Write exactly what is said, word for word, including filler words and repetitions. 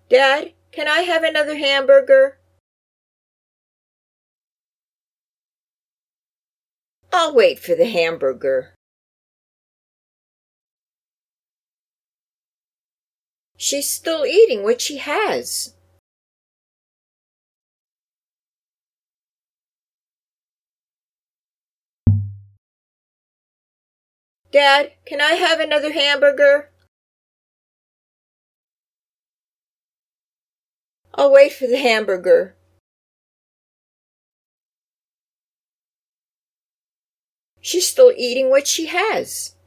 Dad, can I have another hamburger? I'll wait for the hamburger. She's still eating what she has. Dad, can I have another hamburger? I'll wait for the hamburger. She's still eating what she has.